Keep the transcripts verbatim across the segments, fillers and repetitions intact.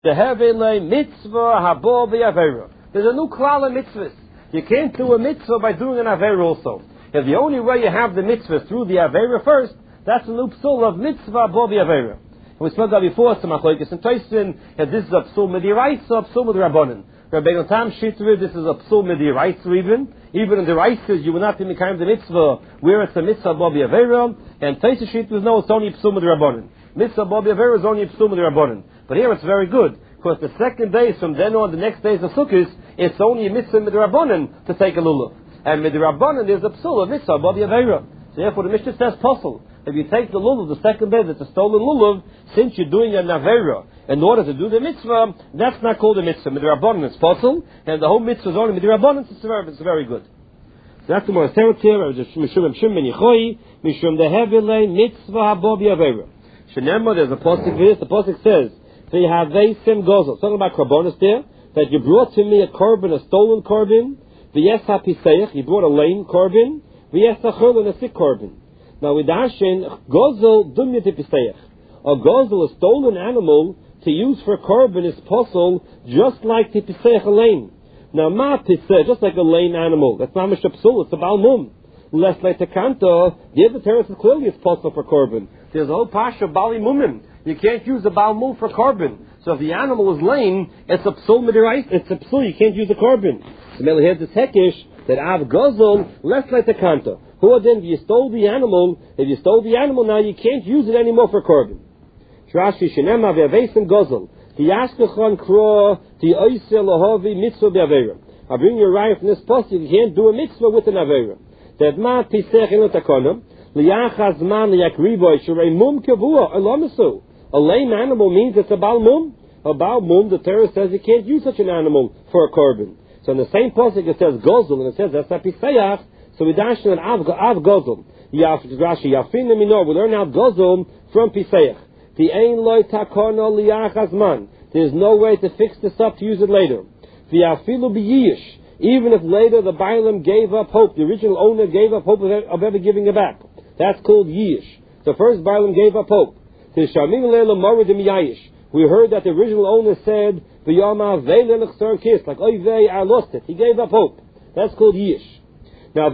The Heavenly Mitzvah Habo B'Avera. There's a new klal of mitzvahs. You can't do a mitzvah by doing an Avera also. If the only way you have the mitzvah through the Avera first, that's a new psul of Mitzvah Habo B'Avera. And we spoke about before, some Machlokes and Tosin, that this is a psul Midiraisa, a psul Midrabanan. Rabbeinu Tam Shitri, this is a psul Midiraisa even. Even in the Raisas, you will not be Mekayim the mitzvah, where it's a Mitzvah Habo B'Avera. And Tosin Shitri, no, it's only a psul Midrabanan. Mitzvah Habo B'Avera is only a psul Midrabanan. But here it's very good, because the second day, from then on, the next days of Sukkot, it's only a mitzvah midrabanan to take a lulav. And midrabanan is a psul, a mitzvah, Habo B'Avera. So therefore the Mishnah says possible. If you take the lulav the second day, that's a stolen lulav, since you're doing an avera in order to do the mitzvah, that's not called a mitzvah. Midrabanan is possible, and the whole mitzvah is only midrabanan, so it's very, it's very good. So that's the more here, Mishum Shimon Yichoi, Mishum the Heavenly Mitzvah Habo B'Avera. Shenemah, there's a pasuk for this, the pasuk says, V'yahaveisim gozel. Talking about korbanos there, that you brought to me a korban, a stolen korban. V'yes hapiseich, you brought a lame korban. V'yes hachurlin, a sick korban. Now with Hashem, gozel dumya tipiseich. A gozel, a stolen animal to use for korban is possible, just like tipiseich a lame. Now ma piseich, just like a lame animal. That's not mishap psul, it's a balmum. Less like tekanto, the other terrace is clearly it's possible for korban. There's a whole pasha of bali mumim. You can't use a balmum for korban. So if the animal is lame, it's a psul midirais, it's a psul, you can't use a korban. So Mele here's this hekish, that av gozol, less like the kanta. Who then, if you stole the animal, if you stole the animal now, you can't use it anymore for korban. Shrashi shenema ve'avesim gozol, the yashkechon kro, the oise lohavi mitzvah be'avera. I bring your right from this post, you can't do a mitzvah with an avera. That ma pisech in l'takonam, liyachaz man liyakrivoy, shrei mum kavua, alamasu. A lame animal means it's a balmum. A balmum, the Torah says you can't use such an animal for a korban. So in the same pasuk it says gozul, and it says that's a pisayach. So we dash an av av gozul. Yaf Rashi yafin minor. We learn out gozul from pisayach. The ein loy takono liyachas man. There's no way to fix this up to use it later. The afilu biyish. Even if later the Bailam gave up hope, the original owner gave up hope of, of ever giving it back. That's called yish. The first Bailam gave up hope. We heard that the original owner said, like, oy vey, I lost it. He gave up hope. That's called yish. Now,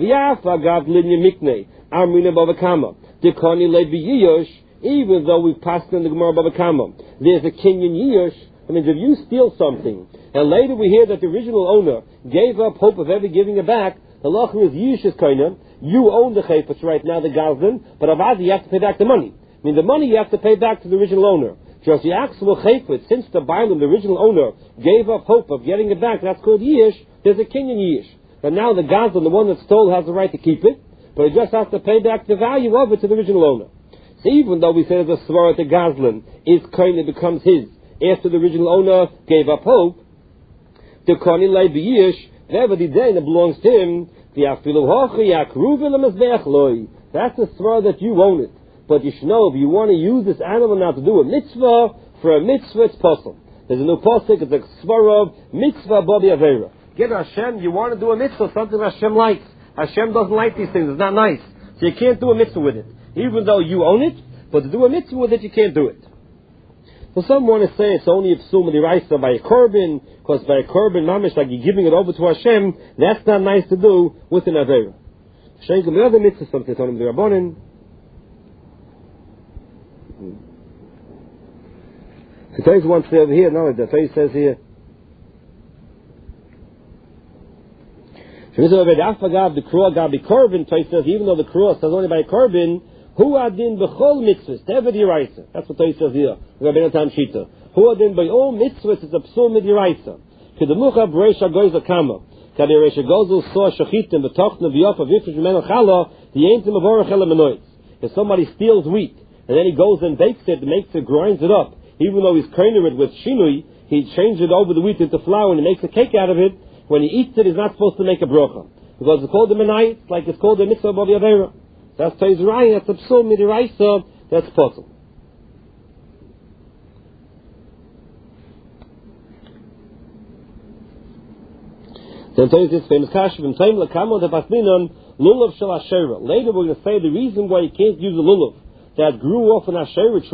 even though we passed in the Gemara Bava Kama, there's a kinyan yish. I mean, if you steal something, and later we hear that the original owner gave up hope of ever giving it back, the lacher is yish is kind of, you own the chayfetz right now, the gazlan, but avadi, you have to pay back the money. I mean, the money you have to pay back to the original owner. Just the actual chayfetz, since the Bailam, the original owner, gave up hope of getting it back, that's called yish, there's a kinyan yish. But now the gazlan, the one that stole, has the right to keep it, but he just has to pay back the value of it to the original owner. So even though we say the svara the gazlan is kind of becomes his, after the original owner gave up hope, the kani lay biyish, whatever the day that belongs to him, the afilu hochi yakruv l'mazbeach loy. That's the svara that you own it. But you should know, if you want to use this animal now to do a mitzvah, for a mitzvah it's possible. There's a new pasuk, it's a svara of mitzvah b'avi avera. Get Hashem, you want to do a mitzvah, something Hashem likes. Hashem doesn't like these things, it's not nice. So you can't do a mitzvah with it. Even though you own it, but to do a mitzvah with it, you can't do it. So some want to say it's only a psul midiraisa by a korban, because by a korban mamish, like you're giving it over to Hashem, that's not nice to do with an avera. Shenkel, the other mitzvah, something on the Rabbanin. The Torah wants to say over here, no, the Torah says here. The cross gabi korban, Torah says, even though the cross says only by a korban, Hu adin b'chol mitzvahs, tever d'iraisa. That's what Torah says here. Rabbeinu Tam Shita. Hu adin by all mitzvahs is a psul mid'iraisa. Kedemucha b'reish hagoyza kama. Kadi reish hagozel saw shachitim b'tochna v'yofa v'ifrish v'menu chala v'yentim avorach ele menoitz. If somebody steals wheat, and then he goes and bakes it, makes it, grinds it up, even though he's koiner it with shinui, he changes it over the wheat into flour and he makes a cake out of it. When he eats it, he's not supposed to make a bracha. Because it's called the menayit, like it's called the mitzvah b'avi avera. That's Torah's right, that's a psul midiraisa, that's possible. Then Torah this famous kashav in time lakamo de pasminon lulav shel asherah. Later we're going to say the reason why you can't use a lulav that grew off an asherah tree,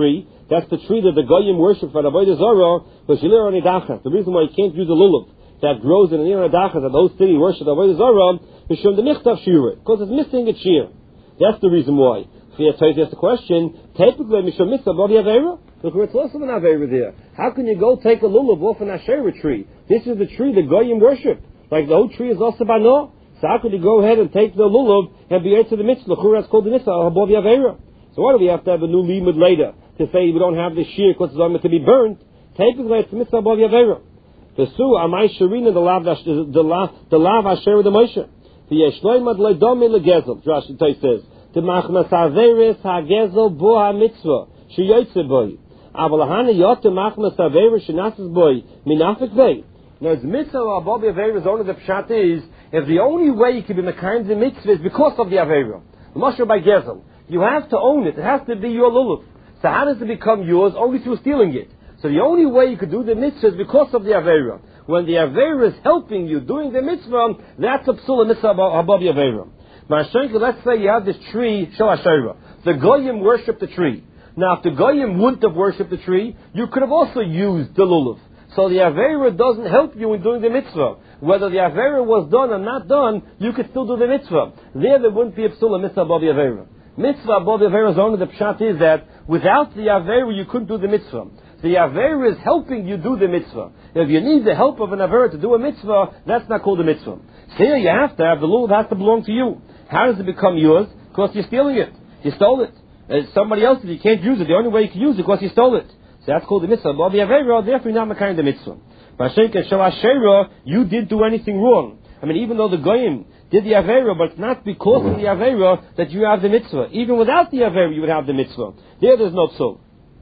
That's the tree that the Goyim worship for the Avodah Zarah, but Shilir Anidachas. The reason why you can't use a lulav that grows in an Ir Adachas that the whole city worship the Avodah Zarah is from the Michtav Shira, because it's missing a shear. That's the reason why. If you ask the question, typically Mishum Mitzvah Body Avera. Look, it's less of an Avera there. How can you go take a lulav off an Asherah tree? This is the tree that Goyim worship. Like the whole tree is also Bano. So how could you go ahead and take the lulav and be to the mitzvah? That's called the mitzvah above Avera. So why do we have to have a new limud later to say we don't have the shear because it's going to be burnt? Typically it's the mitzvah above Avera. The su amai sharina the lav the lav the lav Asherah the Moshe. The yeshloimad leidomi legezel. Rashi says the machmas averis hagezel bo ha mitzvah sheyotze boy. Avalahana yot the machmas averis shenasis boy minafik boy. Now, the mitzvah above the Avera is only the pshat is, if the only way you can be mekayim the mitzvah is because of the Avera. The Moshe by Gezel. You have to own it. It has to be your lulav. So how does it become yours? Only through stealing it. So the only way you could do the mitzvah is because of the Avera. When the Avera is helping you doing the mitzvah, that's a psula mitzvah above the Avera. Mashenka, let's say you have this tree, Shel Asherah. The Goyim worship the tree. Now, if the Goyim wouldn't have worshipped the tree, you could have also used the lulav. So the Avera doesn't help you in doing the mitzvah. Whether the Avera was done or not done, you could still do the mitzvah. There, there wouldn't be a psula mitzvah above the Avera. Mitzvah above the Avera is only the pshat is that without the Avera you couldn't do the mitzvah. The Avera is helping you do the mitzvah. If you need the help of an Avera to do a mitzvah, that's not called a mitzvah. So here you have to have, the lulav has to belong to you. How does it become yours? Because you're stealing it. You stole it. It's somebody else's, you can't use it. The only way you can use it is because you stole it. So that's called the mitzvah. But the Avera, therefore you're not makayim the mitzvah. Mashenka Shel Asherah, you didn't do anything wrong. I mean, even though the Goyim did the Avera, but it's not because of the Avera that you have the mitzvah. Even without the Avera, you would have the mitzvah. There, there's no psul.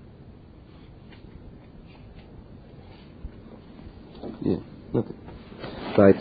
Yeah, nothing. Right.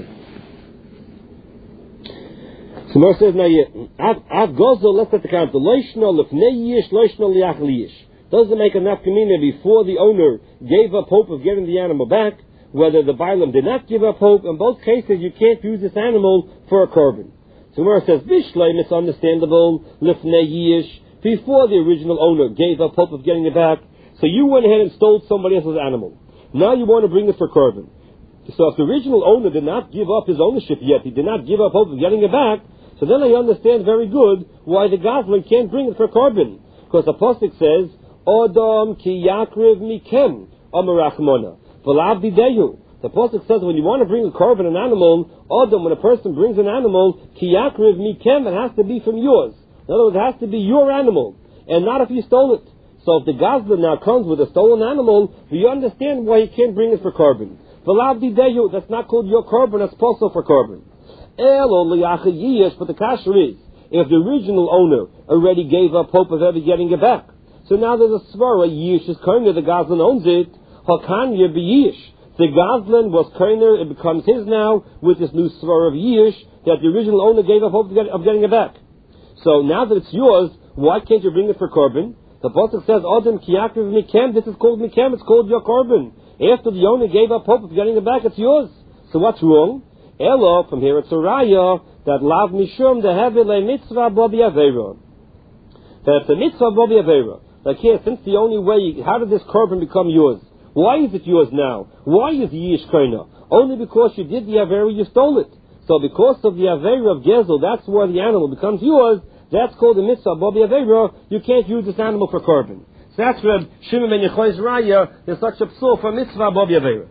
So Moshe says, now, Av Gozel, let's set the count. Loishno lefnei yish, loishno liach liyish. Doesn't make enough kamina before the owner gave up hope of getting the animal back, whether the Bailam did not give up hope. In both cases, you can't use this animal for a korban. So Moshe says, Bishlay, misunderstandable, lefnei yish, before the original owner gave up hope of getting it back. So you went ahead and stole somebody else's animal. Now you want to bring it for korban. So if the original owner did not give up his ownership yet, he did not give up hope of getting it back, so then I understand very good why the Goslin can't bring it for korban. Because the Pasuk says, Odom ki yakriv mikem amarachmona v'lav dideyu. The Pasuk says when you want to bring a korban, an animal, Odom, when a person brings an animal, ki yakriv mikem, it has to be from yours. In other words, it has to be your animal, and not if you stole it. So if the Goslin now comes with a stolen animal, you understand why he can't bring it for korban. V'lav dideyu, that's not called your korban, that's also for korban. Elo liyacha yish, but the kasher is, if the original owner already gave up hope of ever getting it back. So now there's a svara, yish is koiner, the Goslin owns it, hakanya be yish. The Goslin was koiner, it becomes his now, with this new svara of yish, that the original owner gave up hope of, get, of getting it back. So now that it's yours, why can't you bring it for korban? The Pasuk says, Odom kiyakriv mikem, this is called mikem, it's called your korban. After the owner gave up hope of getting it back, it's yours. So what's wrong? Elo, from here it's a raya, that lav mishum the hevile mitzvah bobi avera. That it's a mitzvah bobi avera. Like here, since the only way, how did this korban become yours? Why is it yours now? Why is yish koina? Only because you did the avera, you stole it. So because of the avera of Gezel, that's where the animal becomes yours. That's called the mitzvah bobi avera. You can't use this animal for korban. So that's where Shimon ben Yechoi's raya, there's such a psul for mitzvah bobi avera.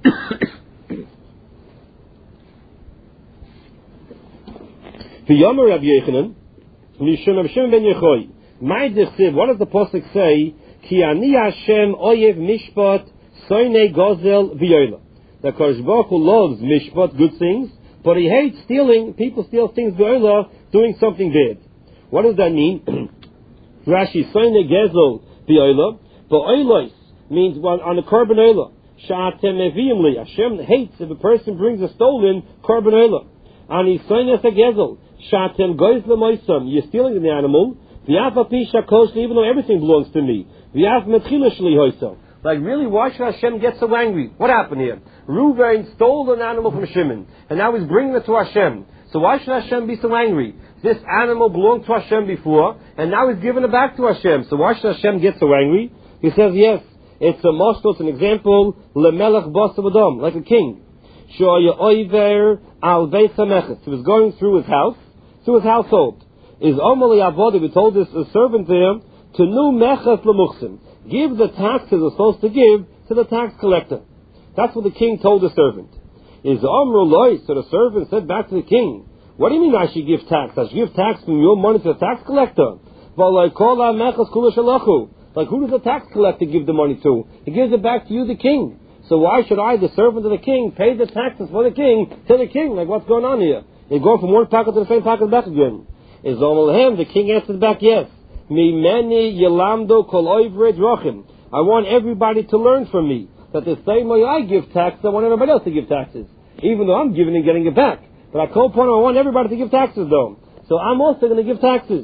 The Yomer Rabbi Yechanan, Mishum Shimon ben Yechoi, my dichsiv, what does the Pasuk say? Ki ani Hashem oyev mishpat soine gozel v'yola. The Kodesh Baruch Hu loves mishpat, good things, but he hates stealing. People steal things v'yola, doing something bad. What does that mean? Rashi soine gozel v'yola, but oilos means one on the korban oila. Sha'atem meviim li. Hashem hates if a person brings a stolen korban oila. Ani soine a gezel. Shatem goes lemoisam, you're stealing the animal. V'yafa pisha koshli, even though everything belongs to me. V'yaf metchila shli hoiso. Like really, why should Hashem get so angry? What happened here? Reuven stole an animal from Shimon, and now he's bringing it to Hashem. So why should Hashem be so angry? This animal belonged to Hashem before, and now he's giving it back to Hashem. So why should Hashem get so angry? He says, yes, it's a mashal, it's an example, lemelech basav adam, like a king. Shoya oiver al beis hamechet. He was going through his house, through his household. Is omali avodah, we told this a servant there, to nu mechet lemuchsim. Give the taxes you're supposed to give to the tax collector. That's what the king told the servant. Is omru loy, so the servant said back to the king, what do you mean I should give tax? I should give tax from your money to the tax collector. Like who does the tax collector give the money to? He gives it back to you, the king. So why should I, the servant of the king, pay the taxes for the king to the king? Like what's going on here? They're going from one pocket to the same pocket back again. Is him? The king answers back, yes. Mi meni yelamdo kol oivre drochim. I want everybody to learn from me that the same way I give taxes, I want everybody else to give taxes, even though I'm giving and getting it back. But I call upon, I want everybody to give taxes though. So I'm also going to give taxes.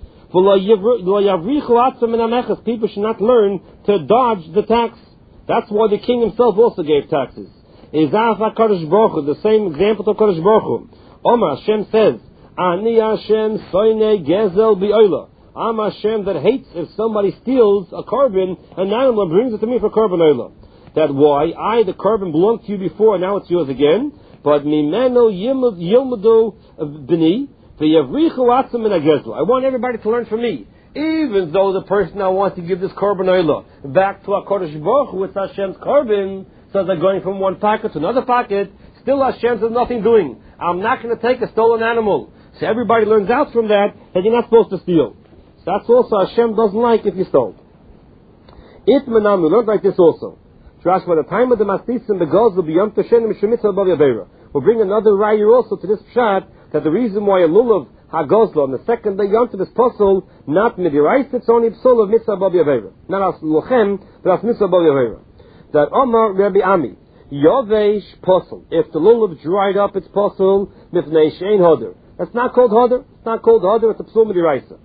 People should not learn to dodge the tax. That's why the king himself also gave taxes. The same example to Kodesh Baruch Hu. Omar Hashem says, Ani Hashem soine gezel bi'oila. I'm Hashem that hates if somebody steals a carbon, an animal, and brings it to me for carbon oila. That why I, the carbon, belonged to you before, and now it's yours again. But mimeno yilmadu b'ni v'yavrichu atzam min hagezla. I want everybody to learn from me, even though the person I want to give this carbon oila back to HaKadosh Baruch Hu, it's Hashem's carbon, so they're going from one pocket to another pocket. Still, Hashem has nothing doing. I'm not going to take a stolen animal. So everybody learns out from that that you're not supposed to steal. So that's also Hashem doesn't like if you stole. If manam, we learned like this also. Trash by the time of the mastisim, the gods will be yom teshenim shemitza above yavera. We'll bring another raya also to this pshat that the reason why a lulav hagozla on the second day yom tov is possible, not midiraisa, it's only psul of mitzvah above yavera, not as lochem, but as mitzvah above yavera. That Omar Rabbi Ami yovesh possible. If the lulav dried up, it's possible mifnei shein hoder. That's not called hoder. It's not called hoder. It's a psul midiraisa.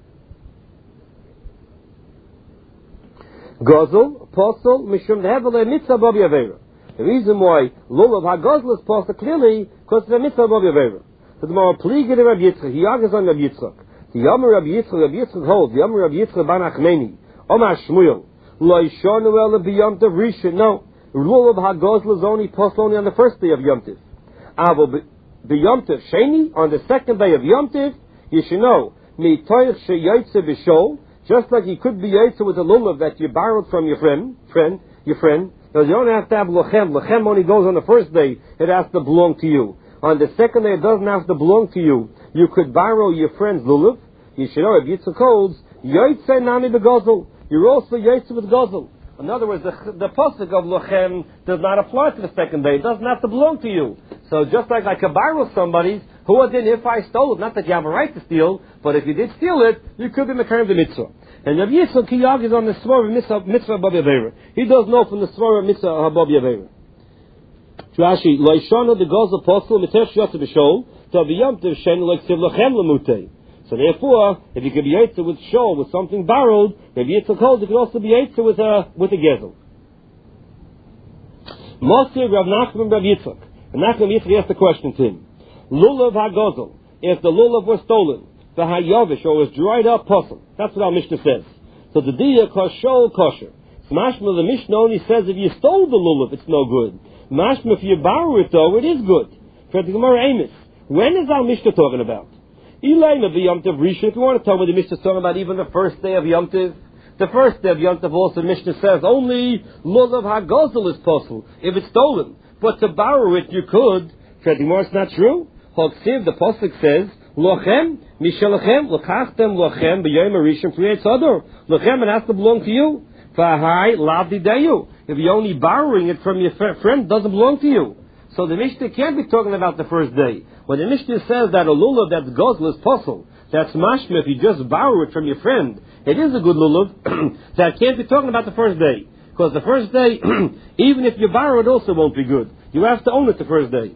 Gozel, apostle, mishum hevele mitzvah above yavera. The reason why lulav hagozel is possible clearly because it's a mitzvah above yavera. So the more pliga to Rabbi Yitzchak, he argues on Rabbi Yitzchak. The Yomer Rabbi Yitzchak, Rabbi Yitzchak holds, the Yomer Rabbi Yitzchak ban Achmeni, Omar Shmuel, lo yishonu ela b'yom tov rishon. No, lulav hagozel is only possible only on the first day of Yom Tov. Avo b'yom tov sheni, on the second day of Yom Tov, you should know, mi toich sheyotze b'shol. Just like you could be yaitza with a lulav that you borrowed from your friend, friend, your friend. Because you don't have to have lochem. Lochem only goes on the first day. It has to belong to you. On the second day, it doesn't have to belong to you. You could borrow your friend's lulav. You should know if Yitzchak holds yaitza nami begozel. You're also yaitza with gozel. In other words, the, the pasuk of lochem does not apply to the second day. It doesn't have to belong to you. So just like I could borrow somebody's, who did if I stole it? Not that you have a right to steal, but if you did steal it, you could be mekayim the mitzvah. And Rav Yitzchak he argues on the svara mitzvah mitzvah above yavera. He does know from the svara mitzvah above yavera. Rashi loishana the gozel apostle mitesh yotze b'shol to b'yom tov shen like siv lochem lemutei. So therefore, if you could be yaitza with shol with something borrowed, Rav Yitzchak holds it could also be yaitza with a with a gezel. Mosir Rav Nachman Rav Yitzchak. And Nachman Yitzchak asked the question to him. Lulav hagozel, if the lulav was stolen, the hayavish or was dried up puzzle. That's what our Mishnah says. So the diya koshol kosher. Mashma the Mishnah only says if you stole the lulav, it's no good. Mashma if you borrow it though, it is good. For the Gemara Amos, when is our Mishnah talking about? Elaine of the Yom Tov Rishon. If you want to tell me the Mishnah is talking about even the first day of Yom Tov, the first day of Yom Tov also the Mishnah says only lulav hagozel is possible if it's stolen. But to borrow it you could. For the Gemara it's not true. Hoksiv, the pasuk says, lochem, mishalachem, lokachtem lochem, b'yom harishon priyei tzador. Lochem, it has to belong to you. V'ahai, lav didayu. If you're only borrowing it from your friend, it doesn't belong to you. So the Mishnah can't be talking about the first day. When the Mishnah says that a lulav that's gozel is possible, that's mashma if you just borrow it from your friend, it is a good lulav, that can't be talking about the first day. Because the first day, even if you borrow it also won't be good. You have to own it the first day.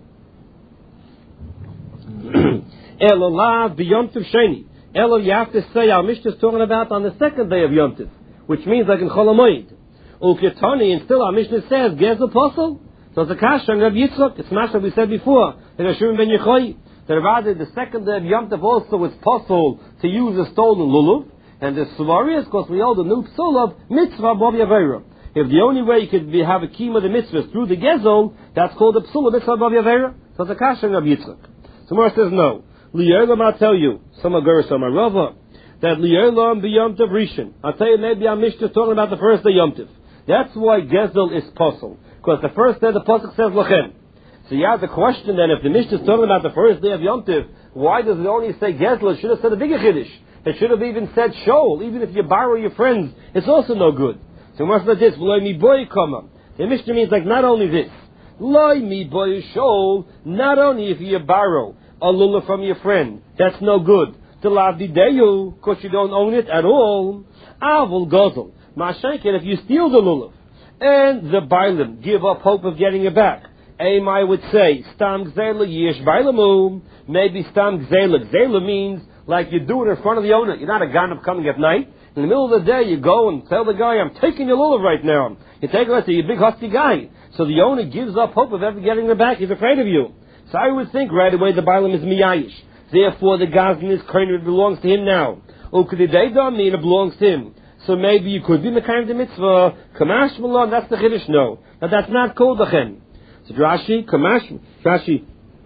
Elolav b'yom tov sheni. Elo, you have to say our Mishnah is talking about on the second day of Yom Tov, which means like in Chol HaMoed. Uketani, and still our Mishnah says Gezel Posel. So it's a kasha on Rabbi Yitzchak. It's not what we said before. And Hashem ben Yechoi, that rather the second day of Yom Tov also it's possible to use a stolen lulav, and the Svar is, because we hold the new psul of mitzvah Bob Yaveira. If the only way you could be, have a kiyum of the mitzvah through the gezel, that's called the psul of mitzvah Bob Yaveira. So it's a kasha of Yitzchak. So Mor says no. Li'olam, I'll tell you, some agur, some arava, that li'olam be Yom Tov Rishon. I'll tell you, maybe our Mishnah talking about the first day Yom Tov. That's why gezel is possible, because the first day the pasuk says lachem. So you have the question then, if the Mishnah is talking about the first day of Yom Tov, why does it only say gezel? It should have said a bigger chiddush. It should have even said shol. Even if you borrow your friends, it's also no good. So what's like this? Loi mi boy kama. The Mishnah means like not only this. Loi mi boy shol. Not only if you borrow a lulav from your friend, that's no good. To lav dideyu, because you don't own it at all. Avul gozel. Mashenken, if you steal the lulav, and the bailim give up hope of getting it back. Aim, I would say, stam gzela yish bailamu. Maybe stam gzela. Gzela means like you do it in front of the owner. You're not a ganab coming at night. In the middle of the day, you go and tell the guy, I'm taking your lulav right now. You take it right to your big husky guy. So the owner gives up hope of ever getting it back. He's afraid of you. So I would think right away the bailam is miyayish. Therefore the gazlan is kind of, it belongs to him now. Ukudidei mean it belongs to him. So maybe you could be mekayim the mitzvah. Kamash malon, that's the chiddush. No. Now that's not called the chen. So Rashi, Kamash, Rashi,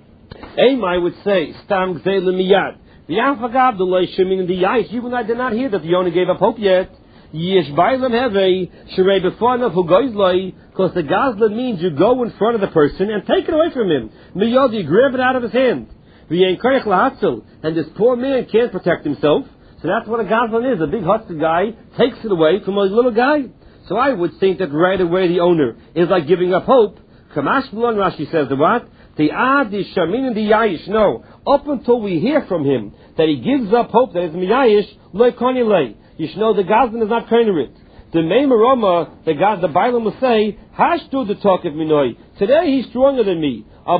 Aim, I would say, stam gzela miyad. The Afagab, the Leishiming, and the Yaish, even I did not hear that the owner gave up hope yet. Yesh bailam heve, sherei b'fanav hu goizloi, because the gazlan means you go in front of the person and take it away from him. Miyod, you grab it out of his hand. V'yein koyach lahatzel, and this poor man can't protect himself. So that's what a gazlan is. A big husky guy takes it away from a little guy. So I would think that right away the owner is like giving up hope. Kamash Blon, Rashi says the what? The ad is shamin and the yayish. No, up until we hear from him that he gives up hope that it's miyayish, loy koni lei. You should know the gazlan is not trainer it. The Meimaroma, the God, the Bailam will say, Hashtu the talk of minoi. Today he's stronger than me. But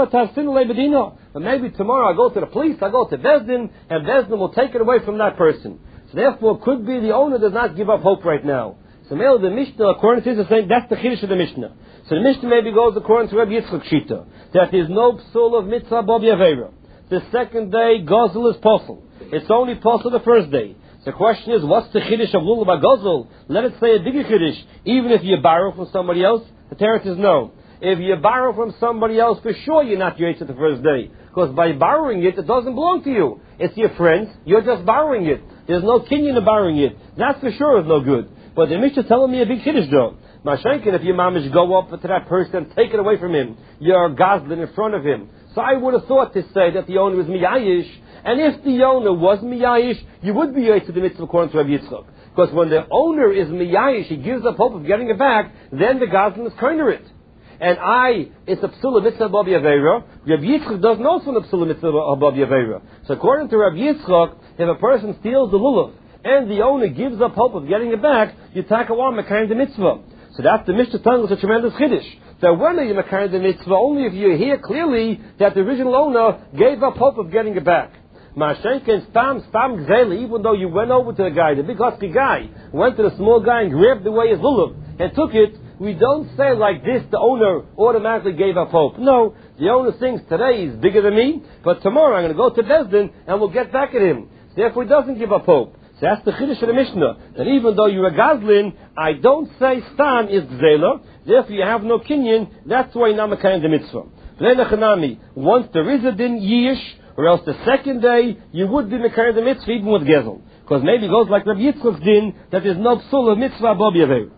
maybe tomorrow I go to the police, I go to Bezdin, and Bezdin will take it away from that person. So therefore, it could be the owner does not give up hope right now. So now the Mishnah, according to this, is saying that's the chiddush of the Mishnah. So the Mishnah maybe goes according to Rabbi Yitzchak Shita, that there is no psul of mitzvah bob yaveira. The second day, gozel is possible. It's only possible the first day. The question is, what's the chiddush of lulav gozel? Let it say a bigger chiddush, even if you borrow from somebody else. The Torah says no. If you borrow from somebody else, for sure you're not yoytz the first day, because by borrowing it, it doesn't belong to you. It's your friend's. You're just borrowing it. There's no kinyan of borrowing it. That for sure is no good. But the Mishnah is telling me a big chiddush though. Mashenkin, if your mamish go up to that person and take it away from him, you're gazlan in front of him. So I would have thought to say that the owner was miyayish, and if the owner was miyayish, you would be yoytz to the mitzvah according to Rabbi Yitzchak. Because when the owner is miyayish, he gives up hope of getting it back, then the gazlan is koiner it. And I, it's a psula mitzvah above yaveira. Rabbi Yitzchak doesn't know from the psula mitzvah above yaveira. So according to Rabbi Yitzchak, if a person steals the lulav, and the owner gives up hope of getting it back, you take a one mekayim the mitzvah. So that's the Mishnah telling us a tremendous chiddush. So when are you mekayim the mitzvah? Only if you hear clearly that the original owner gave up hope of getting it back. Mashenken stam stam gzeli, even though you went over to the guy, the big husky guy, went to the small guy and grabbed away his lulav and took it, we don't say like this, the owner automatically gave up hope. No, the owner thinks today he's bigger than me, but tomorrow I'm going to go to Bezdin and we'll get back at him. Therefore he doesn't give up hope. So that's the chiddush of the Mishnah, that even though you're a gazlin, I don't say stam is gzela, therefore you have no kinyan, that's why you're not mekayim the mitzvah. Once there is a din yish, or else the second day, you would be mekayim the mitzvah even with gezel. Because maybe it goes like Rabbi Yitzchak's din, that there's no psul of mitzvah bob yaveir.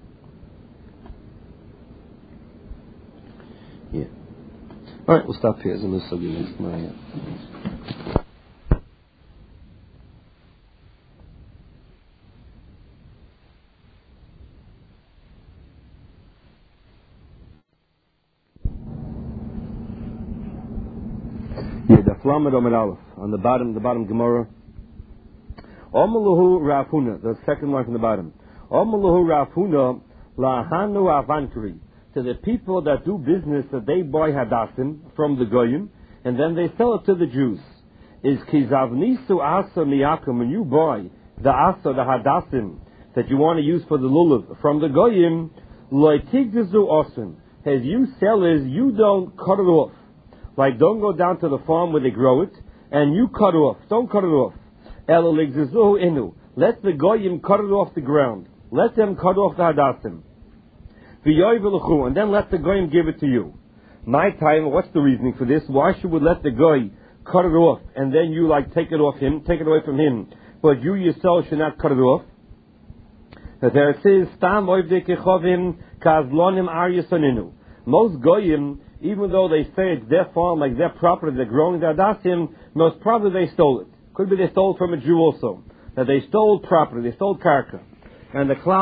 Yeah. Alright, we'll stop here. Yeah, the Flamed Omer Aleph, on the bottom, the bottom Gemara. Omeluhu Rafuna, the second line from the bottom. Omeluhu Rafuna lahanu avankri. To the people that do business that they buy hadassim from the goyim, and then they sell it to the Jews. Is kizavnisu asa miyakum, when you buy the asa, the hadassim, that you want to use for the lulav from the goyim, loitigzu osim, as you sellers, you don't cut it off. Like, don't go down to the farm where they grow it, and you cut it off. Don't cut it off. Elo ligzizuhu inu. Let the goyim cut it off the ground. Let them cut off the hadassim. V'yoy and then let the goyim give it to you. My time, what's the reasoning for this? Why should we let the goy cut it off, and then you, like, take it off him, take it away from him, but you yourself should not cut it off? That there it says, Stam oivdei kechovim kazlonim ar yisoninu. Most goyim, even though they say it's their farm, like their property, they're growing their dasim, most probably they stole it. Could be they stole it from a Jew also. That they stole property, they stole karka. And the cloud